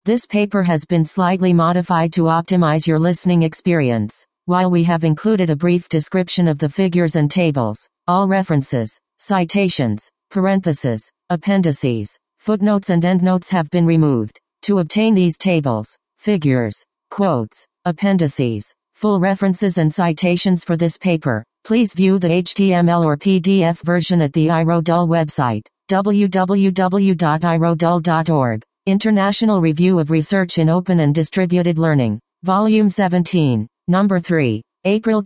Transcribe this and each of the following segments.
This paper has been slightly modified to optimize your listening experience. While we have included a brief description of the figures and tables, all references, citations, parentheses, appendices, footnotes and endnotes have been removed. To obtain these tables, figures, quotes, appendices, full references and citations for this paper, please view the HTML or PDF version at the IRODUL website, www.irodul.org. International Review of Research in Open and Distributed Learning, Volume 17, Number 3, April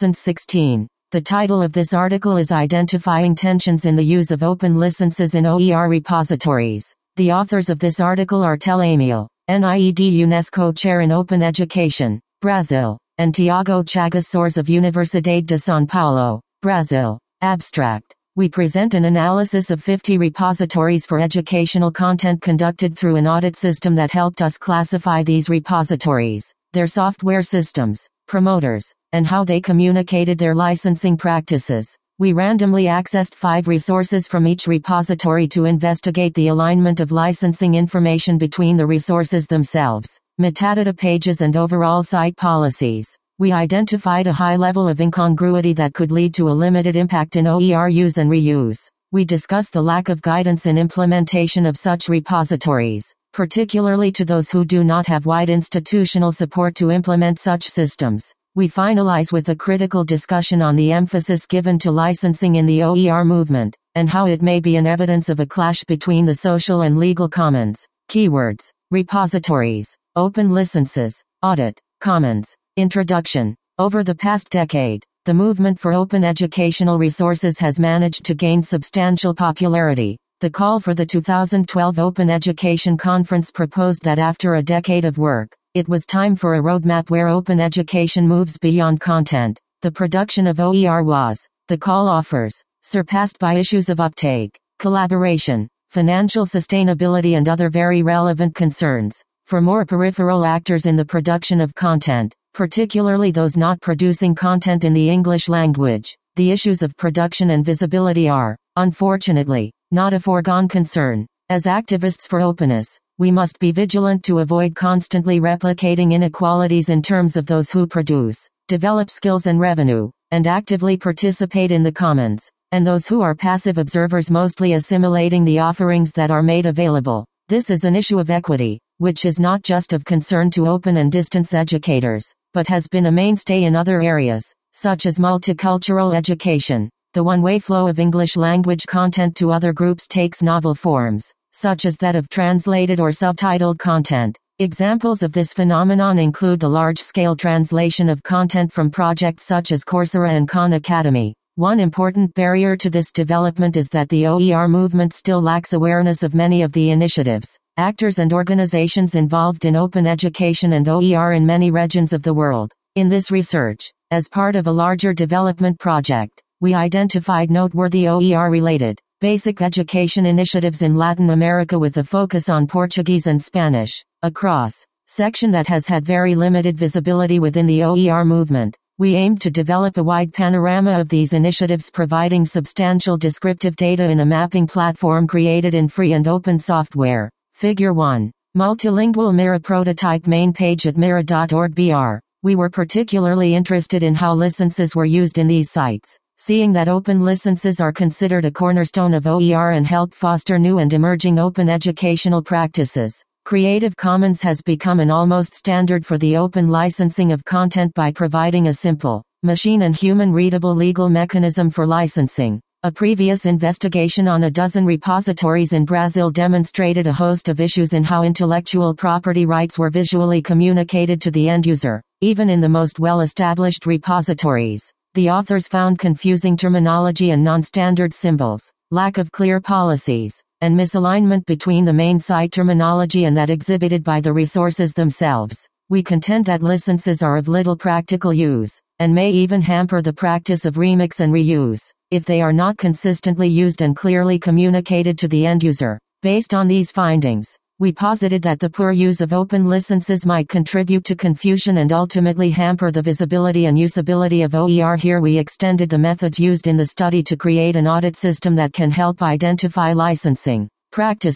2016. The title of this article is Identifying Tensions in the Use of Open Licenses in OER Repositories. The authors of this article are Tel Emil, NIED UNESCO Chair in Open Education, Brazil, and Tiago Chagas Soares of Universidade de São Paulo, Brazil. Abstract. We present an analysis of 50 repositories for educational content conducted through an audit system that helped us classify these repositories, their software systems, promoters, and how they communicated their licensing practices. We randomly accessed 5 resources from each repository to investigate the alignment of licensing information between the resources themselves, metadata pages and overall site policies. We identified a high level of incongruity that could lead to a limited impact in OER use and reuse. We discussed the lack of guidance in implementation of such repositories, particularly to those who do not have wide institutional support to implement such systems. We finalize with a critical discussion on the emphasis given to licensing in the OER movement, and how it may be an evidence of a clash between the social and legal commons. Keywords: repositories, open licenses, audit, commons. Introduction. Over the past decade, the movement for open educational resources has managed to gain substantial popularity. The call for the 2012 Open Education Conference proposed that after a decade of work, it was time for a roadmap where open education moves beyond content. The production of OER was, the call offers, surpassed by issues of uptake, collaboration, financial sustainability and other very relevant concerns. For more peripheral actors in the production of content, particularly those not producing content in the English language, the issues of production and visibility are, unfortunately, not a foregone concern. As activists for openness, we must be vigilant to avoid constantly replicating inequalities in terms of those who produce, develop skills and revenue, and actively participate in the commons, and those who are passive observers mostly assimilating the offerings that are made available. This is an issue of equity, which is not just of concern to open and distance educators, but has been a mainstay in other areas, such as multicultural education. The one-way flow of English language content to other groups takes novel forms, such as that of translated or subtitled content. Examples of this phenomenon include the large-scale translation of content from projects such as Coursera and Khan Academy. One important barrier to this development is that the OER movement still lacks awareness of many of the initiatives, actors and organizations involved in open education and OER in many regions of the world. In this research, as part of a larger development project, we identified noteworthy OER-related, basic education initiatives in Latin America with a focus on Portuguese and Spanish, a cross-section that has had very limited visibility within the OER movement. We aimed to develop a wide panorama of these initiatives, providing substantial descriptive data in a mapping platform created in free and open software. Figure 1. Multilingual Mira prototype main page at mira.org br. We were particularly interested in how licenses were used in these sites, seeing that open licenses are considered a cornerstone of OER and help foster new and emerging open educational practices. Creative Commons has become an almost standard for the open licensing of content by providing a simple, machine and human-readable legal mechanism for licensing. A previous investigation on a dozen repositories in Brazil demonstrated a host of issues in how intellectual property rights were visually communicated to the end user, even in the most well-established repositories. The authors found confusing terminology and non-standard symbols, lack of clear policies, and misalignment between the main site terminology and that exhibited by the resources themselves. We contend that licenses are of little practical use, and may even hamper the practice of remix and reuse, if they are not consistently used and clearly communicated to the end user. Based on these findings, we posited that the poor use of open licenses might contribute to confusion and ultimately hamper the visibility and usability of OER. Here we extended the methods used in the study to create an audit system that can help identify licensing practices,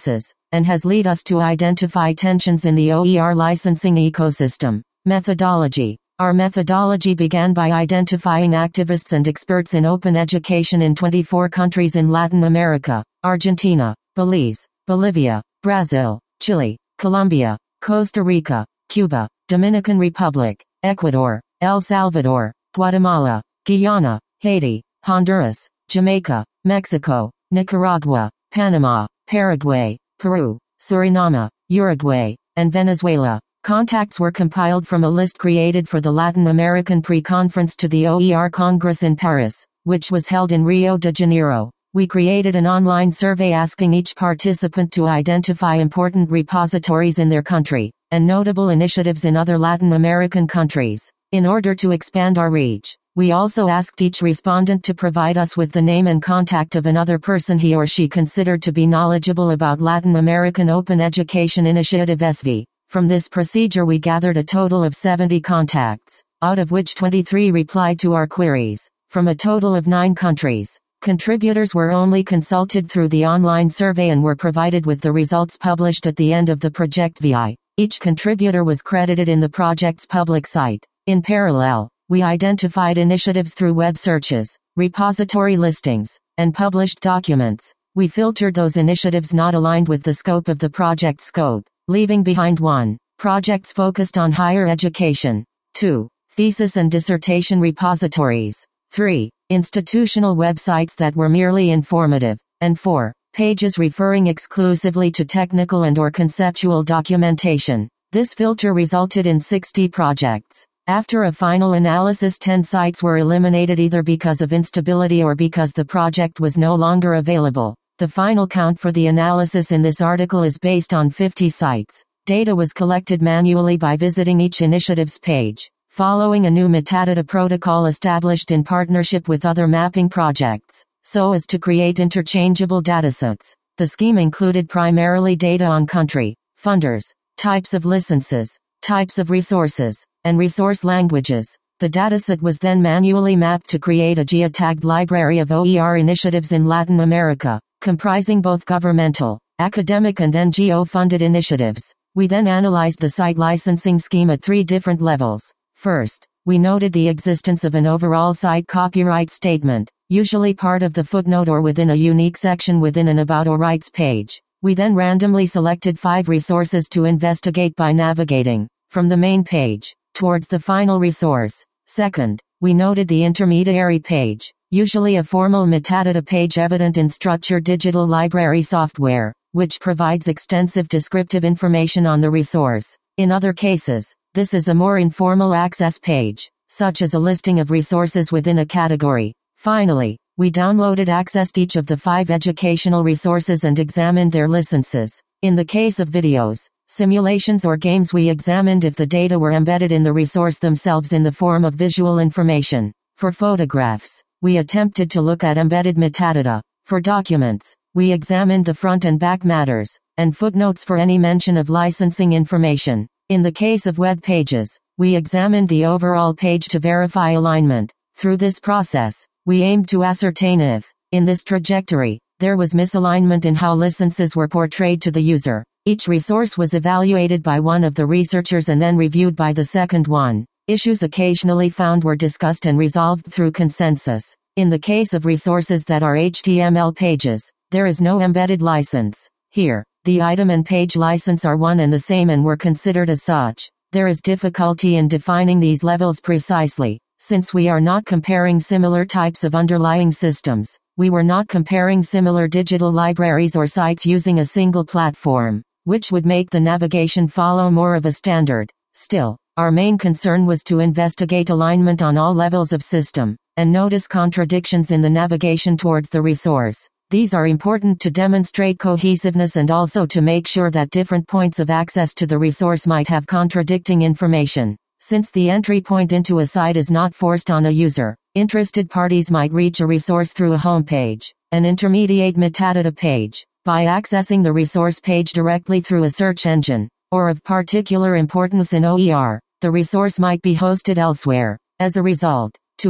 and has led us to identify tensions in the OER licensing ecosystem. Methodology. Our methodology began by identifying activists and experts in open education in 24 countries in Latin America: Argentina, Belize, Bolivia, Brazil, Chile, Colombia, Costa Rica, Cuba, Dominican Republic, Ecuador, El Salvador, Guatemala, Guyana, Haiti, Honduras, Jamaica, Mexico, Nicaragua, Panama, Paraguay, Peru, Suriname, Uruguay, and Venezuela. Contacts were compiled from a list created for the Latin American pre-conference to the OER Congress in Paris, which was held in Rio de Janeiro. We created an online survey asking each participant to identify important repositories in their country, and notable initiatives in other Latin American countries. In order to expand our reach, we also asked each respondent to provide us with the name and contact of another person he or she considered to be knowledgeable about Latin American Open Education Initiative SV. From this procedure we gathered a total of 70 contacts, out of which 23 replied to our queries, from a total of 9 countries. Contributors were only consulted through the online survey and were provided with the results published at the end of the project VI. Each contributor was credited in the project's public site. In parallel, we identified initiatives through web searches, repository listings, and published documents. We filtered those initiatives not aligned with the scope of the project scope, leaving behind 1. Projects focused on higher education. 2. Thesis and dissertation repositories. 3. Institutional websites that were merely informative. And 4. Pages referring exclusively to technical and/or conceptual documentation. This filter resulted in 60 projects. After a final analysis, 10 sites were eliminated either because of instability or because the project was no longer available. The final count for the analysis in this article is based on 50 sites. Data was collected manually by visiting each initiative's page, following a new metadata protocol established in partnership with other mapping projects, so as to create interchangeable datasets. The scheme included primarily data on country, funders, types of licenses, types of resources, and resource languages. The dataset was then manually mapped to create a geotagged library of OER initiatives in Latin America, comprising both governmental, academic and NGO-funded initiatives. We then analyzed the site licensing scheme at 3 different levels. First, we noted the existence of an overall site copyright statement, usually part of the footnote or within a unique section within an About or Rights page. We then randomly selected 5 resources to investigate by navigating from the main page towards the final resource. Second, we noted the intermediary page, usually a formal metadata page evident in structured digital library software, which provides extensive descriptive information on the resource. In other cases, this is a more informal access page, such as a listing of resources within a category. Finally, we accessed each of the 5 educational resources and examined their licenses. In the case of videos, simulations or games, we examined if the data were embedded in the resource themselves in the form of visual information. For photographs, we attempted to look at embedded metadata. For documents, we examined the front and back matters, and footnotes for any mention of licensing information. In the case of web pages, we examined the overall page to verify alignment. Through this process, we aimed to ascertain if, in this trajectory, there was misalignment in how licenses were portrayed to the user. Each resource was evaluated by one of the researchers and then reviewed by the second one. Issues occasionally found were discussed and resolved through consensus. In the case of resources that are HTML pages, there is no embedded license. Here, the item and page license are one and the same and were considered as such. There is difficulty in defining these levels precisely, since we are not comparing similar types of underlying systems. We were not comparing similar digital libraries or sites using a single platform, which would make the navigation follow more of a standard. Still, our main concern was to investigate alignment on all levels of system, and notice contradictions in the navigation towards the resource. These are important to demonstrate cohesiveness and also to make sure that different points of access to the resource might have contradicting information. Since the entry point into a site is not forced on a user, interested parties might reach a resource through a home page, an intermediate metadata page, by accessing the resource page directly through a search engine, or of particular importance in OER, the resource might be hosted elsewhere. As a result,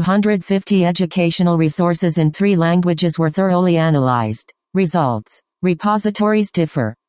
250 educational resources in 3 languages were thoroughly analyzed. Results. Repositories differ.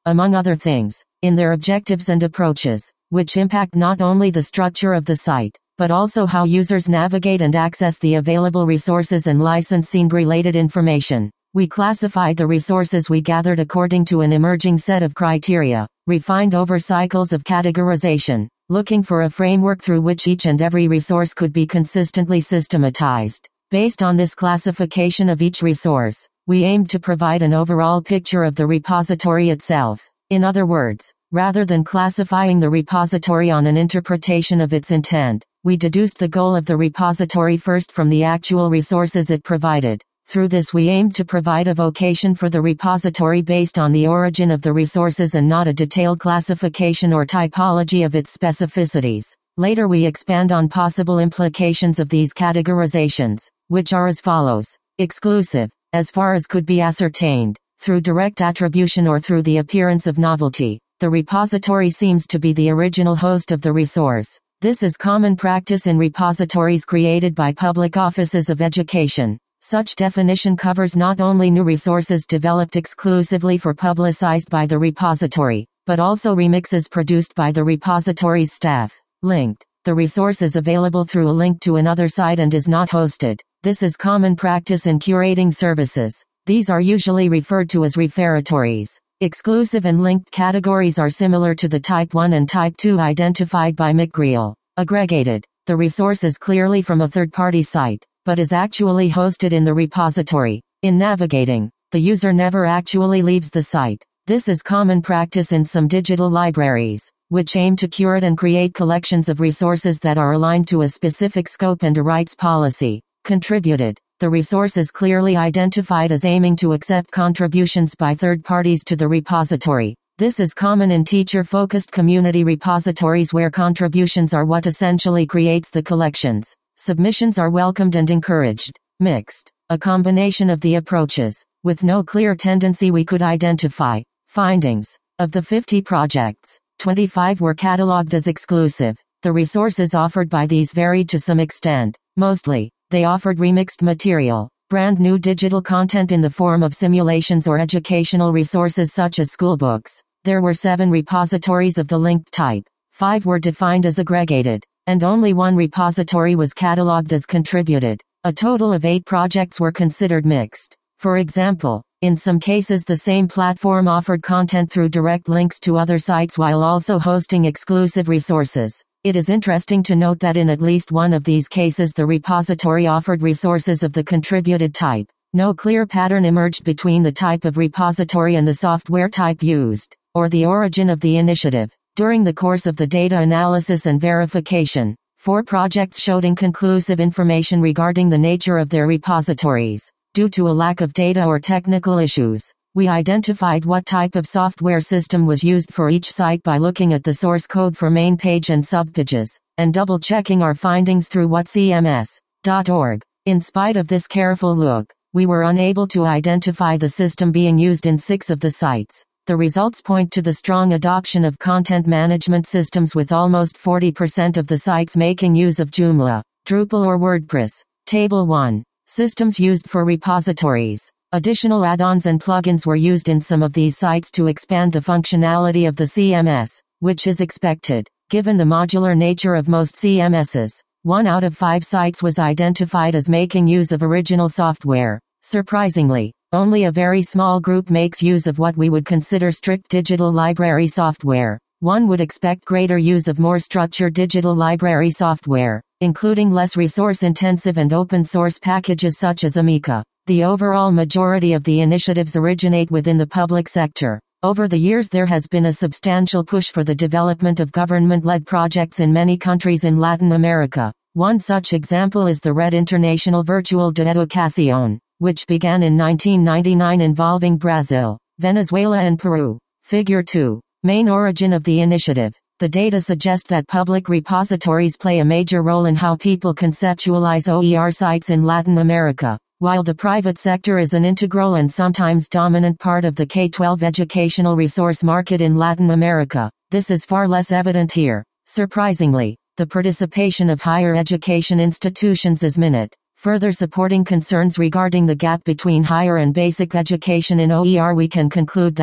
among other things, in their objectives and approaches, which impact not only the structure of the site, but also how users navigate and access the available resources and licensing-related information. We classified the resources we gathered according to an emerging set of criteria, refined over cycles of categorization, looking for a framework through which each and every resource could be consistently systematized. Based on this classification of each resource, we aimed to provide an overall picture of the repository itself. In other words, rather than classifying the repository on an interpretation of its intent, we deduced the goal of the repository first from the actual resources it provided. Through this we aimed to provide a vocation for the repository based on the origin of the resources and not a detailed classification or typology of its specificities. Later we expand on possible implications of these categorizations, which are as follows. Exclusive, as far as could be ascertained, through direct attribution or through the appearance of novelty. The repository seems to be the original host of the resource. This is common practice in repositories created by public offices of education. Such definition covers not only new resources developed exclusively for publicized by the repository, but also remixes produced by the repository's staff. Linked. The resource is available through a link to another site and is not hosted. This is common practice in curating services. These are usually referred to as referatories. Exclusive and linked categories are similar to the Type 1 and Type 2 identified by McGreal. Aggregated. The resource is clearly from a third-party site, but is actually hosted in the repository. In navigating, the user never actually leaves the site. This is common practice in some digital libraries, which aim to curate and create collections of resources that are aligned to a specific scope and a rights policy. Contributed. The resource is clearly identified as aiming to accept contributions by third parties to the repository. This is common in teacher-focused community repositories where contributions are what essentially creates the collections. Submissions are welcomed and encouraged. Mixed. A combination of the approaches. With no clear tendency we could identify. Findings. Of the 50 projects, 25 were catalogued as exclusive. The resources offered by these varied to some extent. Mostly, they offered remixed material, brand new digital content in the form of simulations or educational resources such as schoolbooks. There were 7 repositories of the linked type. 5 were defined as aggregated, and only 1 repository was catalogued as contributed. A total of 8 projects were considered mixed. For example, in some cases the same platform offered content through direct links to other sites while also hosting exclusive resources. It is interesting to note that in at least one of these cases the repository offered resources of the contributed type. No clear pattern emerged between the type of repository and the software type used, or the origin of the initiative. During the course of the data analysis and verification, 4 projects showed inconclusive information regarding the nature of their repositories. Due to a lack of data or technical issues, we identified what type of software system was used for each site by looking at the source code for main page and subpages, and double-checking our findings through whatcms.org. In spite of this careful look, we were unable to identify the system being used in 6 of the sites. The results point to the strong adoption of content management systems with almost 40% of the sites making use of Joomla, Drupal or WordPress. Table 1. Systems used for repositories. Additional add-ons and plugins were used in some of these sites to expand the functionality of the CMS, which is expected, given the modular nature of most CMSs. 1 out of 5 sites was identified as making use of original software. Surprisingly, only a very small group makes use of what we would consider strict digital library software. One would expect greater use of more structured digital library software, including less resource-intensive and open-source packages such as Amica. The overall majority of the initiatives originate within the public sector. Over the years there has been a substantial push for the development of government-led projects in many countries in Latin America. One such example is the Red International Virtual de Educación, which began in 1999 involving Brazil, Venezuela and Peru. Figure 2. Main origin of the initiative. The data suggest that public repositories play a major role in how people conceptualize OER sites in Latin America. While the private sector is an integral and sometimes dominant part of the K-12 educational resource market in Latin America, this is far less evident here. Surprisingly, the participation of higher education institutions is minute, further supporting concerns regarding the gap between higher and basic education in OER. We can conclude that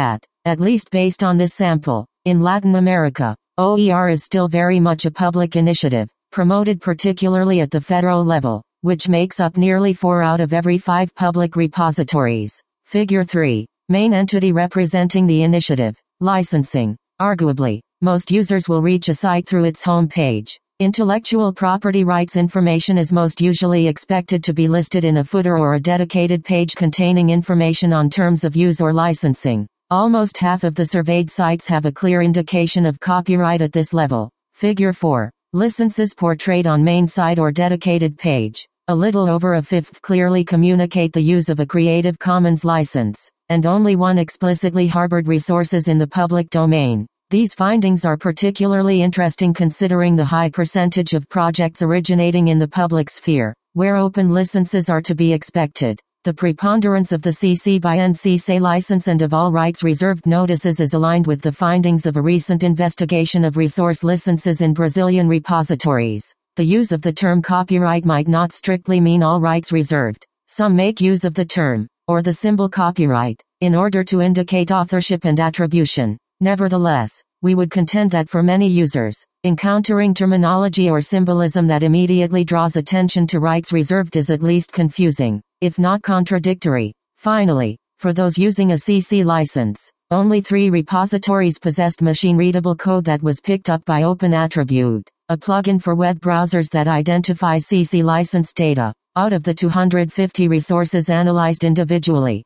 at least based on this sample. In Latin America, OER is still very much a public initiative, promoted particularly at the federal level, which makes up nearly 4 out of every 5 public repositories. Figure 3. Main entity representing the initiative. Licensing. Arguably, most users will reach a site through its home page. Intellectual property rights information is most usually expected to be listed in a footer or a dedicated page containing information on terms of use or licensing. Almost half of the surveyed sites have a clear indication of copyright at this level. Figure 4. Licenses portrayed on main site or dedicated page. A little over a fifth clearly communicate the use of a Creative Commons license, and only one explicitly harbored resources in the public domain. These findings are particularly interesting considering the high percentage of projects originating in the public sphere, where open licenses are to be expected. The preponderance of the CC by NC license and of all rights reserved notices is aligned with the findings of a recent investigation of resource licenses in Brazilian repositories. The use of the term copyright might not strictly mean all rights reserved. Some make use of the term, or the symbol copyright, in order to indicate authorship and attribution. Nevertheless, we would contend that for many users, encountering terminology or symbolism that immediately draws attention to rights reserved is at least confusing, if not contradictory. Finally, for those using a CC license, only 3 repositories possessed machine-readable code that was picked up by OpenAttribute, a plugin for web browsers that identifies CC license data. Out of the 250 resources analyzed individually,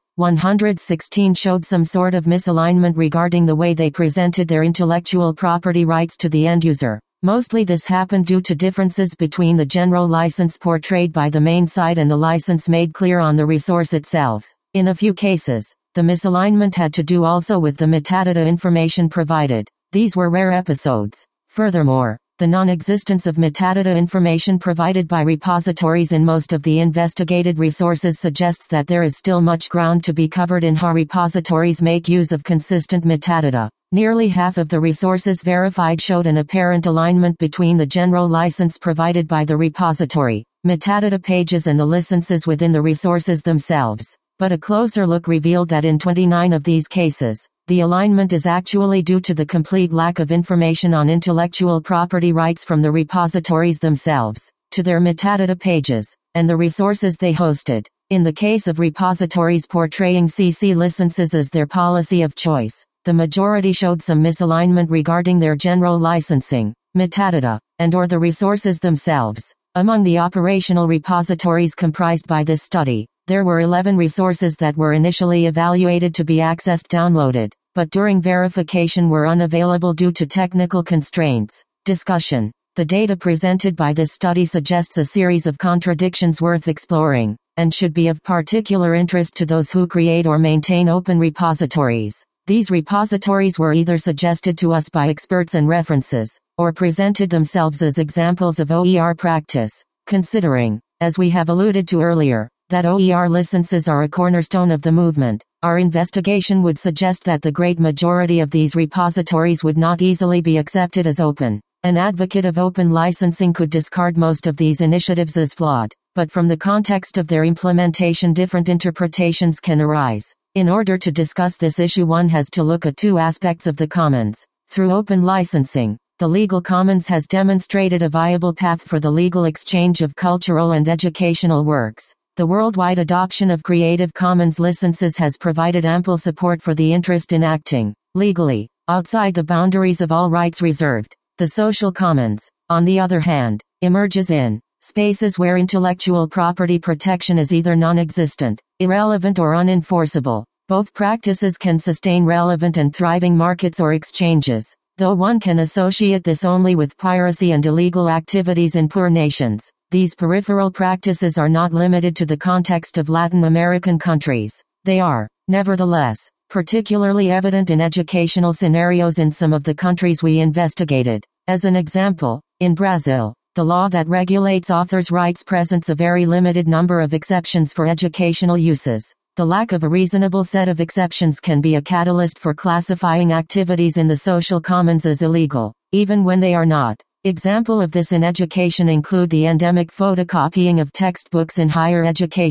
116 showed some sort of misalignment regarding the way they presented their intellectual property rights to the end user. Mostly this happened due to differences between the general license portrayed by the main site and the license made clear on the resource itself. In a few cases, the misalignment had to do also with the metadata information provided. These were rare episodes. Furthermore, the non-existence of metadata information provided by repositories in most of the investigated resources suggests that there is still much ground to be covered in how repositories make use of consistent metadata. Nearly half of the resources verified showed an apparent alignment between the general license provided by the repository, metadata pages and the licenses within the resources themselves. But a closer look revealed that in 29 of these cases, the alignment is actually due to the complete lack of information on intellectual property rights from the repositories themselves, to their metadata pages, and the resources they hosted. In the case of repositories portraying CC licenses as their policy of choice, the majority showed some misalignment regarding their general licensing, metadata, and/or the resources themselves. Among the operational repositories comprised by this study, there were 11 resources that were initially evaluated to be accessed downloaded, but during verification were unavailable due to technical constraints. Discussion. The data presented by this study suggests a series of contradictions worth exploring, and should be of particular interest to those who create or maintain open repositories. These repositories were either suggested to us by experts and references, or presented themselves as examples of OER practice. Considering, as we have alluded to earlier, that OER licenses are a cornerstone of the movement, our investigation would suggest that the great majority of these repositories would not easily be accepted as open. An advocate of open licensing could discard most of these initiatives as flawed, but from the context of their implementation different interpretations can arise. In order to discuss this issue one has to look at 2 aspects of the commons. Through open licensing, the legal commons has demonstrated a viable path for the legal exchange of cultural and educational works. The worldwide adoption of Creative Commons licenses has provided ample support for the interest in acting, legally, outside the boundaries of all rights reserved. The social commons, on the other hand, emerges in spaces where intellectual property protection is either non-existent, irrelevant or unenforceable. Both practices can sustain relevant and thriving markets or exchanges, though one can associate this only with piracy and illegal activities in poor nations. These peripheral practices are not limited to the context of Latin American countries. They are, nevertheless, particularly evident in educational scenarios in some of the countries we investigated. As an example, in Brazil, the law that regulates authors' rights presents a very limited number of exceptions for educational uses. The lack of a reasonable set of exceptions can be a catalyst for classifying activities in the social commons as illegal, even when they are not. Example of this in education include the endemic photocopying of textbooks in higher education.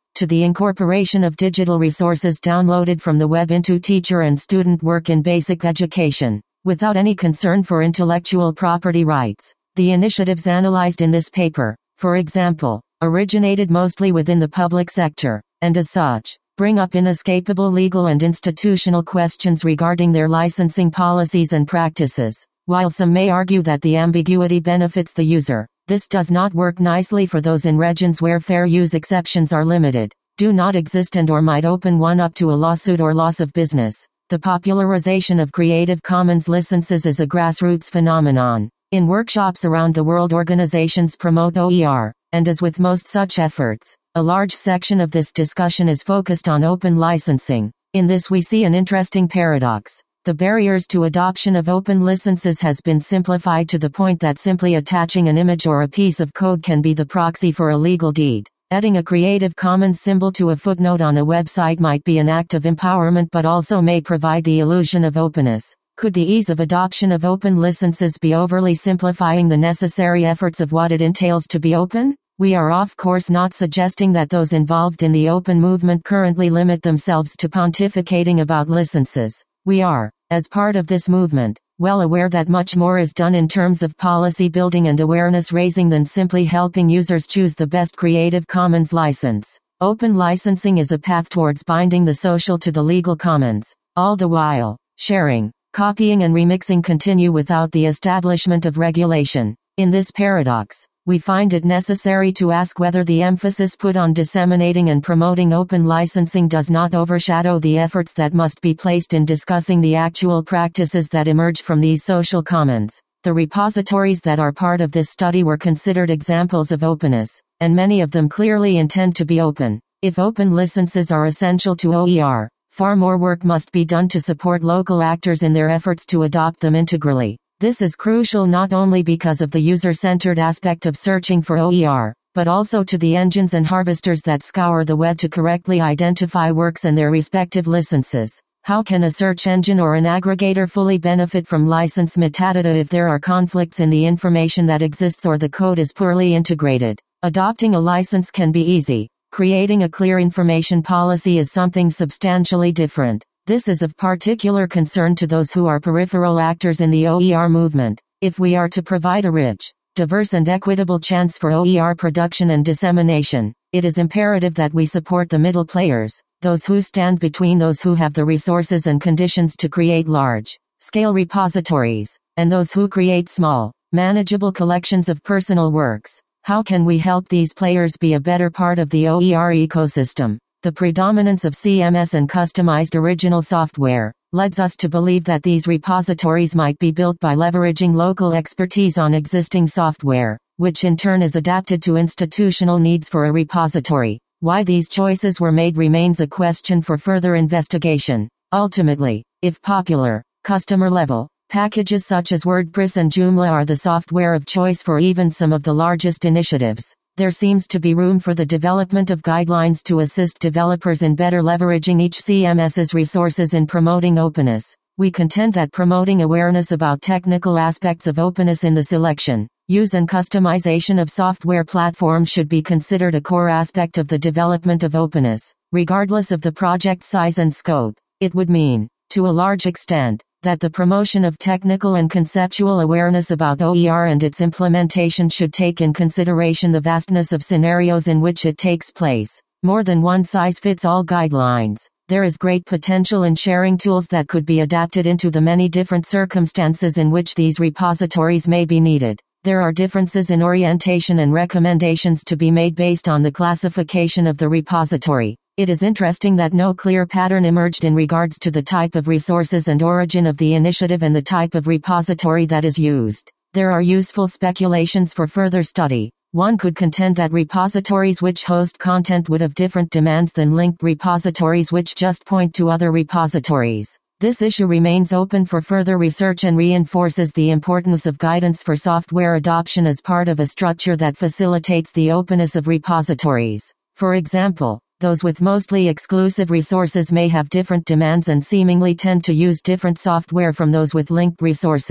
to the incorporation of digital resources downloaded from the web into teacher and student work in basic education, without any concern for intellectual property rights. The initiatives analyzed in this paper, for example, originated mostly within the public sector, and as such, bring up inescapable legal and institutional questions regarding their licensing policies and practices. While some may argue that the ambiguity benefits the user, this does not work nicely for those in regions where fair use exceptions are limited, do not exist, and or might open one up to a lawsuit or loss of business. The popularization of Creative Commons licenses is a grassroots phenomenon. In workshops around the world, organizations promote OER, and as with most such efforts, a large section of this discussion is focused on open licensing. In this we see an interesting paradox. The barriers to adoption of open licenses has been simplified to the point that simply attaching an image or a piece of code can be the proxy for a legal deed. Adding a Creative Commons symbol to a footnote on a website might be an act of empowerment but also may provide the illusion of openness. Could the ease of adoption of open licenses be overly simplifying the necessary efforts of what it entails to be open? We are of course not suggesting that those involved in the open movement currently limit themselves to pontificating about licenses. We are, as part of this movement, well aware that much more is done in terms of policy building and awareness raising than simply helping users choose the best Creative Commons license. Open licensing is a path towards binding the social to the legal commons. All the while, sharing, copying and remixing continue without the establishment of regulation. In this paradox, we find it necessary to ask whether the emphasis put on disseminating and promoting open licensing does not overshadow the efforts that must be placed in discussing the actual practices that emerge from these social commons. The repositories that are part of this study were considered examples of openness, and many of them clearly intend to be open. If open licenses are essential to OER, far more work must be done to support local actors in their efforts to adopt them integrally. This is crucial not only because of the user-centered aspect of searching for OER, but also to the engines and harvesters that scour the web to correctly identify works and their respective licenses. How can a search engine or an aggregator fully benefit from license metadata if there are conflicts in the information that exists or the code is poorly integrated? Adopting a license can be easy. Creating a clear information policy is something substantially different. This is of particular concern to those who are peripheral actors in the OER movement. If we are to provide a rich, diverse and equitable chance for OER production and dissemination, it is imperative that we support the middle players, those who stand between those who have the resources and conditions to create large-scale repositories, and those who create small, manageable collections of personal works. How can we help these players be a better part of the OER ecosystem? The predominance of CMS and customized original software leads us to believe that these repositories might be built by leveraging local expertise on existing software, which in turn is adapted to institutional needs for a repository. Why these choices were made remains a question for further investigation. Ultimately, if popular, customer-level packages such as WordPress and Joomla are the software of choice for even some of the largest initiatives, there seems to be room for the development of guidelines to assist developers in better leveraging each CMS's resources in promoting openness. We contend that promoting awareness about technical aspects of openness in the selection, use and customization of software platforms should be considered a core aspect of the development of openness, regardless of the project size and scope. It would mean, to a large extent, that the promotion of technical and conceptual awareness about OER and its implementation should take in consideration the vastness of scenarios in which it takes place. More than one-size-fits-all guidelines. There is great potential in sharing tools that could be adapted into the many different circumstances in which these repositories may be needed. There are differences in orientation and recommendations to be made based on the classification of the repository. It is interesting that no clear pattern emerged in regards to the type of resources and origin of the initiative and the type of repository that is used. There are useful speculations for further study. One could contend that repositories which host content would have different demands than linked repositories which just point to other repositories. This issue remains open for further research and reinforces the importance of guidance for software adoption as part of a structure that facilitates the openness of repositories. For example, those with mostly exclusive resources may have different demands and seemingly tend to use different software from those with linked resources.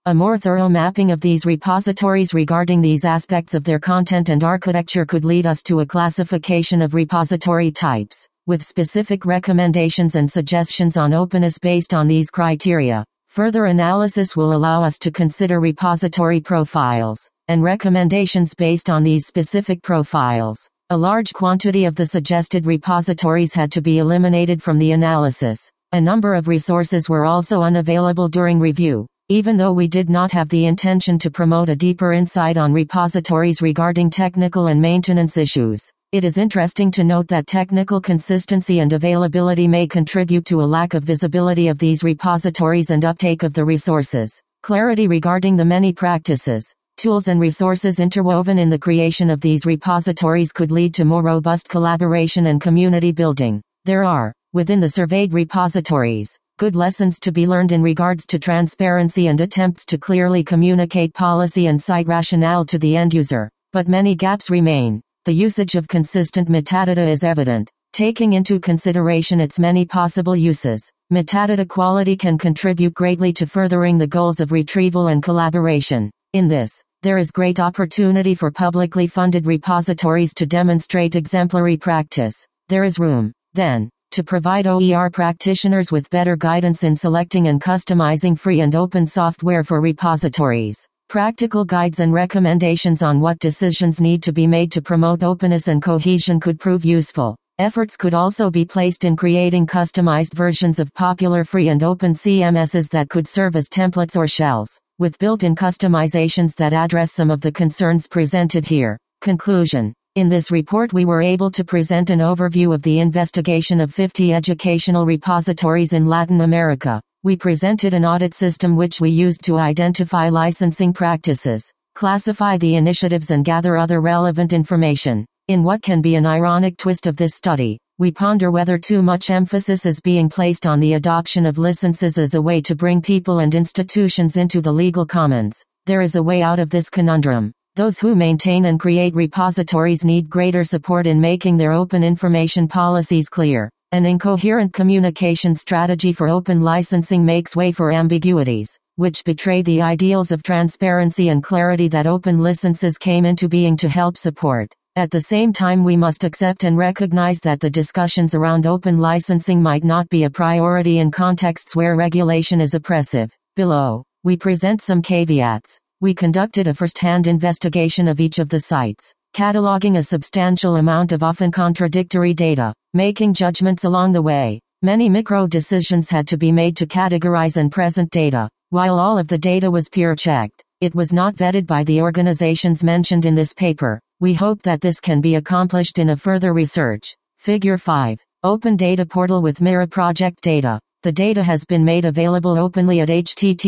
A more thorough mapping of these repositories regarding these aspects of their content and architecture could lead us to a classification of repository types, with specific recommendations and suggestions on openness based on these criteria. Further analysis will allow us to consider repository profiles, and recommendations based on these specific profiles. A large quantity of the suggested repositories had to be eliminated from the analysis. A number of resources were also unavailable during review. Even though we did not have the intention to promote a deeper insight on repositories regarding technical and maintenance issues, it is interesting to note that technical consistency and availability may contribute to a lack of visibility of these repositories and uptake of the resources. Clarity regarding the many practices, tools and resources interwoven in the creation of these repositories could lead to more robust collaboration and community building. There are, within the surveyed repositories, good lessons to be learned in regards to transparency and attempts to clearly communicate policy and site rationale to the end user, but many gaps remain. The usage of consistent metadata is evident. Taking into consideration its many possible uses, metadata quality can contribute greatly to furthering the goals of retrieval and collaboration. In this, there is great opportunity for publicly funded repositories to demonstrate exemplary practice. There is room, then, to provide OER practitioners with better guidance in selecting and customizing free and open software for repositories. Practical guides and recommendations on what decisions need to be made to promote openness and cohesion could prove useful. Efforts could also be placed in creating customized versions of popular free and open CMSs that could serve as templates or shells, with built-in customizations that address some of the concerns presented here. Conclusion. In this report we were able to present an overview of the investigation of 50 educational repositories in Latin America. We presented an audit system which we used to identify licensing practices, classify the initiatives and gather other relevant information. In what can be an ironic twist of this study, we ponder whether too much emphasis is being placed on the adoption of licenses as a way to bring people and institutions into the legal commons. There is a way out of this conundrum. Those who maintain and create repositories need greater support in making their open information policies clear. An incoherent communication strategy for open licensing makes way for ambiguities, which betray the ideals of transparency and clarity that open licenses came into being to help support. At the same time, we must accept and recognize that the discussions around open licensing might not be a priority in contexts where regulation is oppressive. Below, we present some caveats. We conducted a first-hand investigation of each of the sites, cataloging a substantial amount of often contradictory data, making judgments along the way. Many micro-decisions had to be made to categorize and present data. While all of the data was peer-checked, it was not vetted by the organizations mentioned in this paper. We hope that this can be accomplished in a further research. Figure 5. Open Data Portal with Mira Project Data. The data has been made available openly at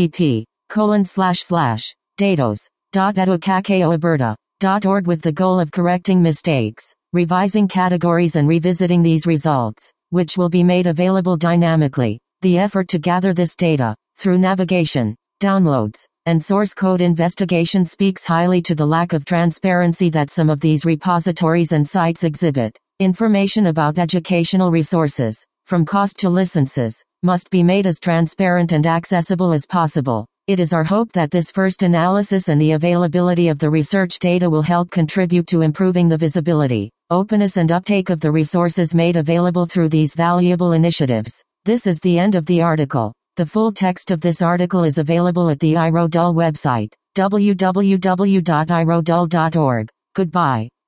http://datos.educacaoaberta.org with the goal of correcting mistakes, revising categories and revisiting these results, which will be made available dynamically. The effort to gather this data, through navigation, downloads, and source code investigation speaks highly to the lack of transparency that some of these repositories and sites exhibit. Information about educational resources, from cost to licenses, must be made as transparent and accessible as possible. It is our hope that this first analysis and the availability of the research data will help contribute to improving the visibility, openness and uptake of the resources made available through these valuable initiatives. This is the end of the article. The full text of this article is available at the iRodul website, www.irodul.org. Goodbye.